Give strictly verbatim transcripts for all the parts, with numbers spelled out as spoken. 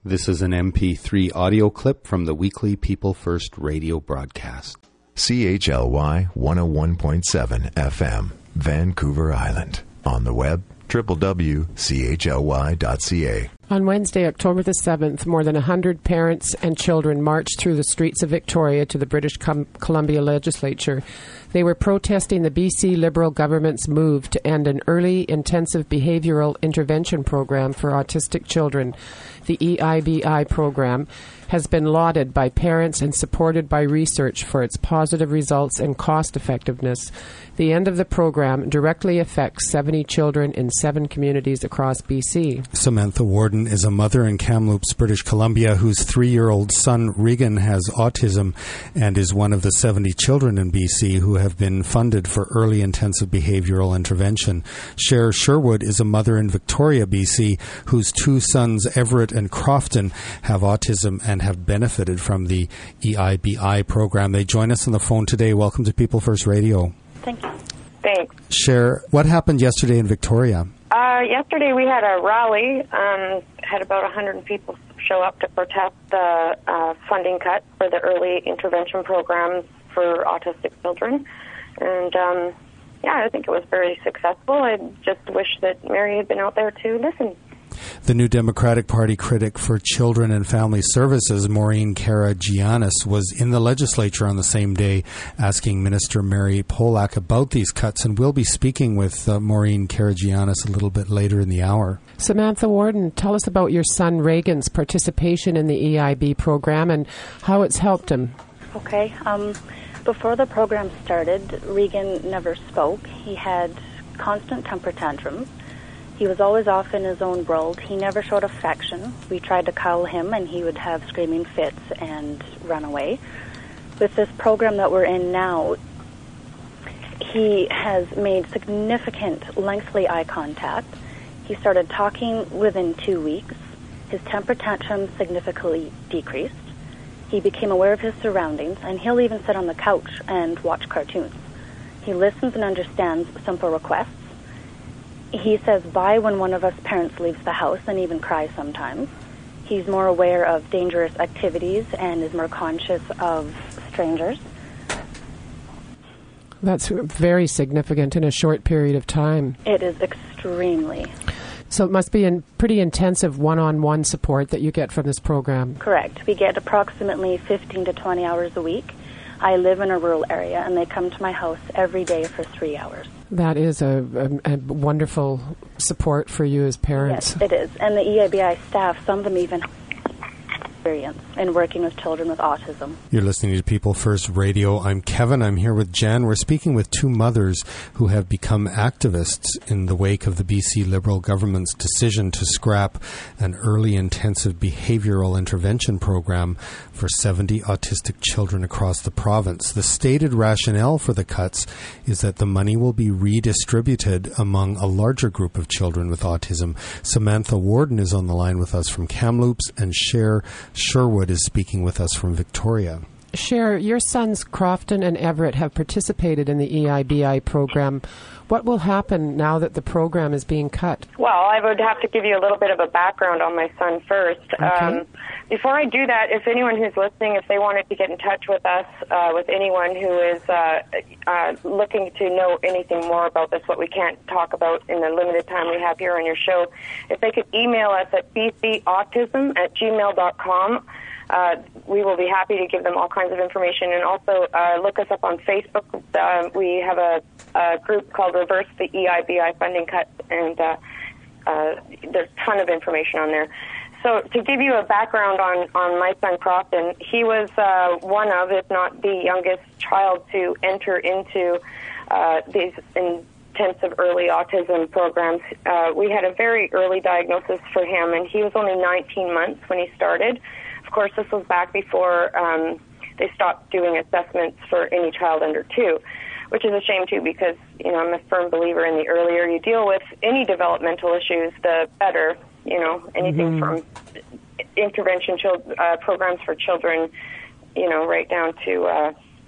This is an M P three audio clip from the weekly People First radio broadcast. C H L Y one oh one point seven F M, Vancouver Island. On the web, w w w dot c h l y dot c a. On Wednesday, October the seventh, more than one hundred parents and children marched through the streets of Victoria to the British Com- Columbia legislature. They were protesting the B C Liberal government's move to end an early intensive behavioral intervention program for autistic children. The E I B I program has been lauded by parents and supported by research for its positive results and cost effectiveness. The end of the program directly affects seventy children in seven communities across B C. Samantha Warden is a mother in Kamloops, British Columbia, whose three-year-old son Regan has autism and is one of the seventy children in B C who have been funded for early intensive behavioral intervention. Cher Sherwood is a mother in Victoria, B C, whose two sons, Everett and Crofton, have autism and have benefited from the E I B I program. They join us on the phone today. Welcome to People First Radio. Thank you. Thanks. Cher, what happened yesterday in Victoria? Uh, yesterday we had a rally, um, had about one hundred people show up to protest the uh, funding cut for the early intervention programs for autistic children. And, um, yeah, I think it was very successful. I just wish that Mary had been out there to listen. The New Democratic Party critic for Children and Family Services, Maureen Karagiannis, was in the legislature on the same day asking Minister Mary Polak about these cuts, and we'll be speaking with uh, Maureen Karagiannis a little bit later in the hour. Samantha Warden, tell us about your son Regan's participation in the E I B program and how it's helped him. Okay. Um, before the program started, Regan never spoke. He had constant temper tantrums. He was always off in his own world. He never showed affection. We tried to cuddle him, and he would have screaming fits and run away. With this program that we're in now, he has made significant lengthy eye contact. He started talking within two weeks. His temper tantrums significantly decreased. He became aware of his surroundings, and he'll even sit on the couch and watch cartoons. He listens and understands simple requests. He says bye when one of us parents leaves the house and even cries sometimes. He's more aware of dangerous activities and is more conscious of strangers. That's very significant in a short period of time. It is extremely. So it must be a pretty intensive one-on-one support that you get from this program. Correct. We get approximately fifteen to twenty hours a week. I live in a rural area, and they come to my house every day for three hours. That is a, a, a wonderful support for you as parents. Yes, it is. And the E I B I staff, some of them even experience in working with children with autism. You're listening to People First Radio. I'm Kevin. I'm here with Jan. We're speaking with two mothers who have become activists in the wake of the B C Liberal government's decision to scrap an early intensive behavioral intervention program for seventy autistic children across the province. The stated rationale for the cuts is that the money will be redistributed among a larger group of children with autism. Samantha Warden is on the line with us from Kamloops, and Cher Sherwood is speaking with us from Victoria. Cher, your sons Crofton and Everett have participated in the E I B I program. What will happen now that the program is being cut? Well, I would have to give you a little bit of a background on my son first. Okay. Um, before I do that, if anyone who's listening, if they wanted to get in touch with us, uh, with anyone who is uh, uh, looking to know anything more about this, what we can't talk about in the limited time we have here on your show, if they could email us at b c autism at gmail dot com. Uh, we will be happy to give them all kinds of information, and also uh, look us up on Facebook. Uh, we have a, a group called Reverse the E I B I Funding Cuts, and uh, uh, there's a ton of information on there. So to give you a background on, on my son Crofton, he was uh, one of, if not the youngest child to enter into uh, these intensive early autism programs. Uh, we had a very early diagnosis for him, and he was only nineteen months when he started. Of course, this was back before um, they stopped doing assessments for any child under two, which is a shame, too, because, you know, I'm a firm believer in the earlier you deal with any developmental issues, the better, you know, anything mm-hmm. from intervention chil- uh, programs for children, you know, right down to uh,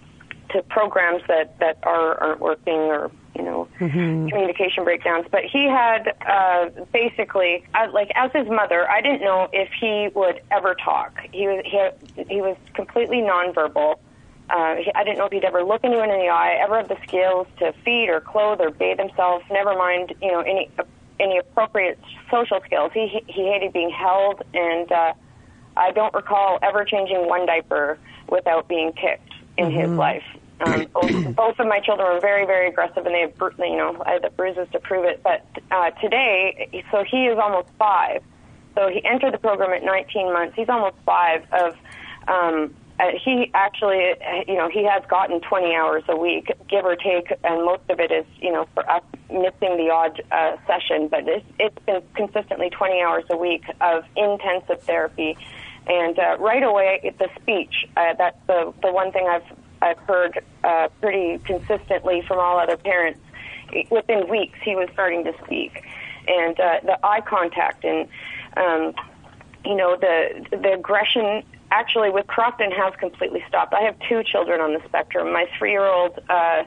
to programs that, that are, aren't working or, you know, mm-hmm. communication breakdowns. But he had uh, basically, uh, like as his mother, I didn't know if he would ever talk. He was he, had, he was completely nonverbal. Uh, he, I didn't know if he'd ever look anyone in the eye, ever have the skills to feed or clothe or bathe himself. Never mind, you know, any any appropriate social skills. He he hated being held, and uh, I don't recall ever changing one diaper without being kicked in mm-hmm. his life. Um, both, both of my children were very, very aggressive, and they have, you know, I have the bruises to prove it. But uh, today, so he is almost five. So he entered the program at nineteen months. He's almost five. Of um, uh, he actually, you know, he has gotten twenty hours a week, give or take, and most of it is, you know, for us missing the odd uh, session. But it's, it's been consistently twenty hours a week of intensive therapy. And uh, right away, the speech, uh, that's the, the one thing I've I've heard uh, pretty consistently from all other parents. Within weeks, he was starting to speak. And uh, the eye contact and, um, you know, the the aggression actually with Crofton has completely stopped. I have two children on the spectrum. My three-year-old uh,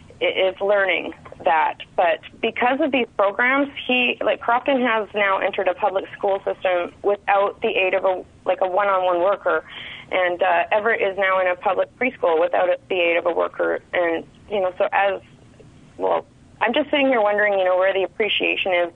is learning that. But because of these programs, he, like Crofton has now entered a public school system without the aid of a, like a one-on-one worker. And uh, Everett is now in a public preschool without the aid of a worker. And, you know, so as, well, I'm just sitting here wondering, you know, where the appreciation is.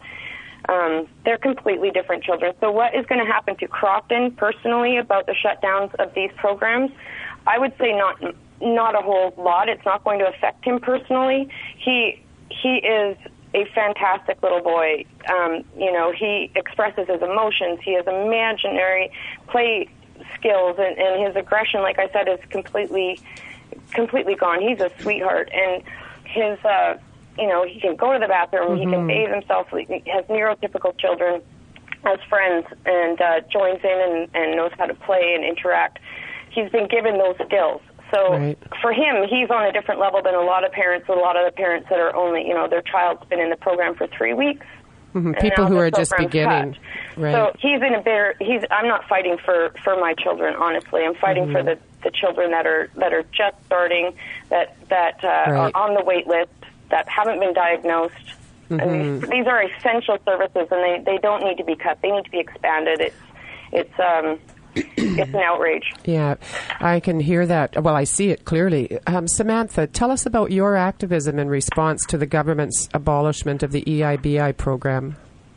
Um, they're completely different children. So what is going to happen to Crofton personally about the shutdowns of these programs? I would say not not a whole lot. It's not going to affect him personally. He he is a fantastic little boy. Um, you know, he expresses his emotions. He has imaginary play skills, and, and his aggression, like I said, is completely completely gone. He's a sweetheart, and his uh, you know, he can go to the bathroom, mm-hmm. he can bathe himself. He has neurotypical children as friends, and uh, joins in and, and knows how to play and interact. He's been given those skills. So right. for him, he's on a different level than a lot of parents, a lot of the parents that are only, you know, their child's been in the program for three weeks. Mm-hmm. People who are just beginning. Right. So he's in a bitter, he's, I'm not fighting for, for my children, honestly. I'm fighting mm-hmm. for the, the children that are, that are just starting, that, that uh, right. are on the wait list, that haven't been diagnosed. Mm-hmm. And these, these are essential services, and they, they don't need to be cut. They need to be expanded. It's, it's, um, it's an outrage. Yeah, I can hear that. Well, I see it clearly. Um, Samantha, tell us about your activism in response to the government's abolishment of the E I B I program.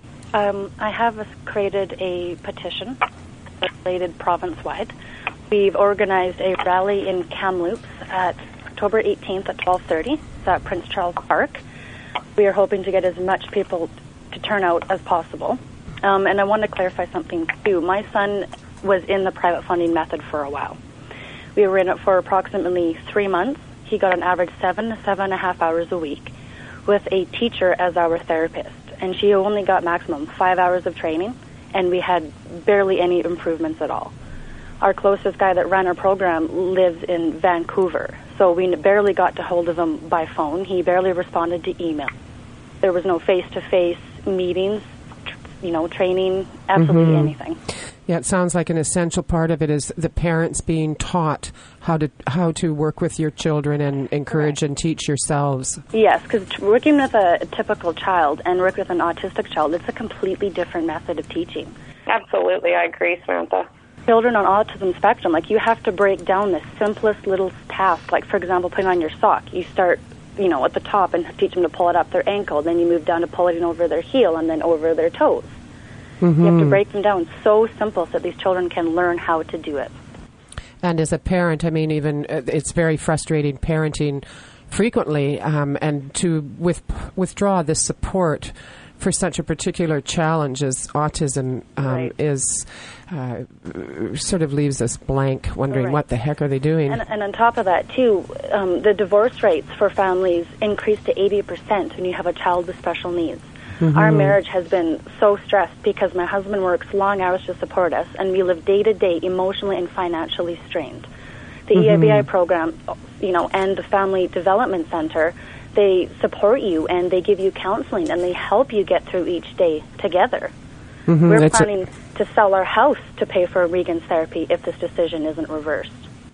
Um, I have created a petition related province-wide. We've organized a rally in Kamloops at October eighteenth at twelve thirty. It's at Prince Charles Park. We are hoping to get as much people to turn out as possible. Um, and I want to clarify something, too. My son was in the private funding method for a while. We were in it for approximately three months. He got an average seven to seven and a half hours a week with a teacher as our therapist. And she only got maximum five hours of training, and we had barely any improvements at all. Our closest guy that ran our program lives in Vancouver, so we barely got to hold of him by phone. He barely responded to email. There was no face-to-face meetings, tr- you know, training, absolutely mm-hmm. anything. Yeah, it sounds like an essential part of it is the parents being taught how to how to work with your children and encourage right. and teach yourselves. Yes, because t- working with a, a typical child and working with an autistic child, it's a completely different method of teaching. Absolutely, I agree, Samantha. Children on autism spectrum, like you have to break down the simplest little task. Like, for example, putting on your sock. You start, you know, at the top and teach them to pull it up their ankle. Then you move down to pulling it over their heel and then over their toes. Mm-hmm. You have to break them down so simple so that these children can learn how to do it. And as a parent, I mean, even uh, it's very frustrating parenting frequently, um, and to with, withdraw this support for such a particular challenge as autism um, right. is uh, sort of leaves us blank, wondering right. what the heck are they doing. And, and on top of that, too, um, the divorce rates for families increase to eighty percent when you have a child with special needs. Mm-hmm. Our marriage has been so stressed because my husband works long hours to support us, and we live day to day emotionally and financially strained. The mm-hmm. E I B I program, you know, and the Family Development Center, they support you and they give you counseling and they help you get through each day together. Mm-hmm. We're That's planning a- to sell our house to pay for Regan's therapy if this decision isn't reversed.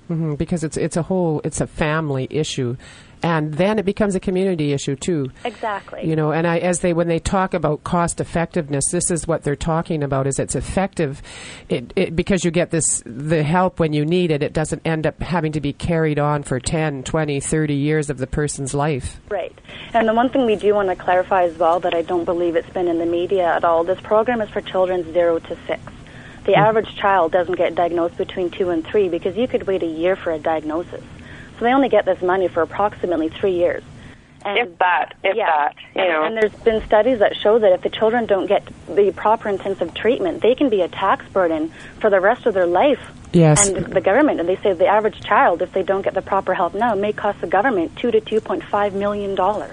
Mm-hmm, because it's it's a whole it's a family issue, and then it becomes a community issue too. Exactly. You know, and I as they when they talk about cost effectiveness, this is what they're talking about: is it's effective, it, it because you get this the help when you need it. It doesn't end up having to be carried on for ten, twenty, thirty years of the person's life. Right. And the one thing we do want to clarify as well that I don't believe it's been in the media at all. This program is for children zero to six. The mm-hmm. average child doesn't get diagnosed between two and three because you could wait a year for a diagnosis. So they only get this money for approximately three years. And if that, if yeah, that, you know. And there's been studies that show that if the children don't get the proper intensive treatment, they can be a tax burden for the rest of their life. Yes. And the government, and they say the average child, if they don't get the proper help now, may cost the government two to two point five million dollars.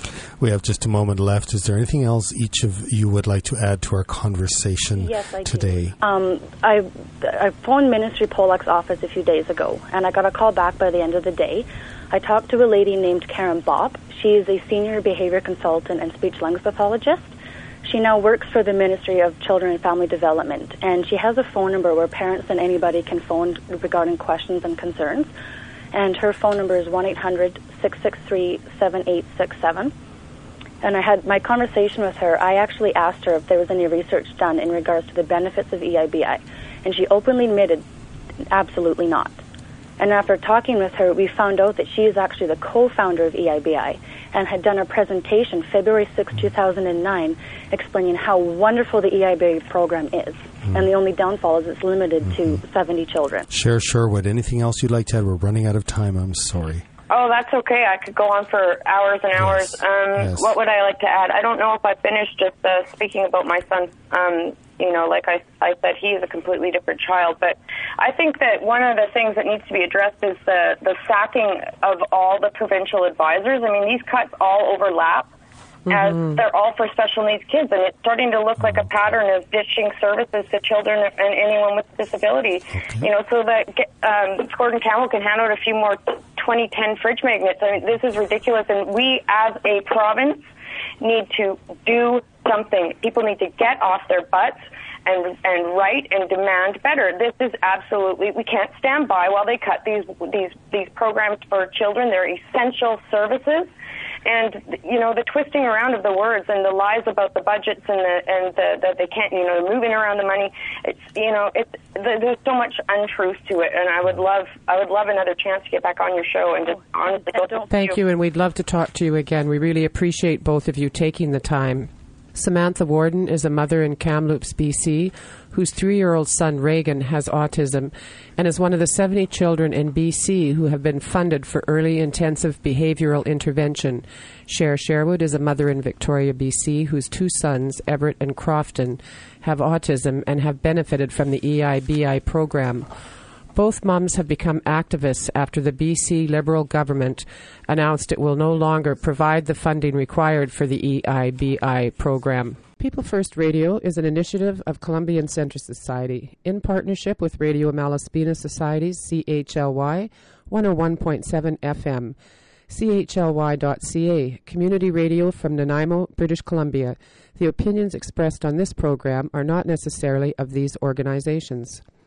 We have just a moment left. Is there anything else each of you would like to add to our conversation yes, I today? Do. Um, I, I phoned Ministry Pollock's office a few days ago, and I got a call back by the end of the day. I talked to a lady named Karen Bopp. She is a senior behavior consultant and speech-language pathologist. She now works for the Ministry of Children and Family Development, and she has a phone number where parents and anybody can phone regarding questions and concerns. And her phone number is one eight hundred six six three seven eight six seven. And I had my conversation with her. I actually asked her if there was any research done in regards to the benefits of E I B I, and she openly admitted absolutely not. And after talking with her, we found out that she is actually the co-founder of E I B I and had done a presentation February sixth, two thousand nine, explaining how wonderful the E I B I program is. Mm-hmm. And the only downfall is it's limited mm-hmm. to seventy children. Cher Sherwood, anything else you'd like to add? We're running out of time. I'm sorry. Oh, that's okay. I could go on for hours and hours. Yes. Um, Yes. What would I like to add? I don't know if I finished just uh, speaking about my son. Um, you know, like I, I said, he is a completely different child. But I think that one of the things that needs to be addressed is the, the sacking of all the provincial advisors. I mean, these cuts all overlap. As mm-hmm. they're all for special needs kids, and it's starting to look like a pattern of ditching services to children and anyone with disability. Okay. You know, so that um, Gordon Campbell can hand out a few more twenty ten fridge magnets. I mean, this is ridiculous, and we as a province need to do something. People need to get off their butts and and write and demand better. This is absolutely, we can't stand by while they cut these these these programs for children. They're essential services. And, you know, the twisting around of the words and the lies about the budgets and the, and the, that they can't, you know, moving around the money, it's, you know, it's, there's so much untruth to it. And I would love, I would love another chance to get back on your show and just honestly go to Thank you, and we'd love to talk to you again. We really appreciate both of you taking the time. Samantha Warden is a mother in Kamloops, B C, whose three-year-old son, Reagan, has autism and is one of the seventy children in B C who have been funded for early intensive behavioral intervention. Cher Sherwood is a mother in Victoria, B C, whose two sons, Everett and Crofton, have autism and have benefited from the E I B I program. Both mums have become activists after the B C Liberal government announced it will no longer provide the funding required for the E I B I program. People First Radio is an initiative of Columbian Centre Society in partnership with Radio Malaspina Society's C H L Y one oh one point seven F M, C H L Y dot C A, community radio from Nanaimo, British Columbia. The opinions expressed on this program are not necessarily of these organizations.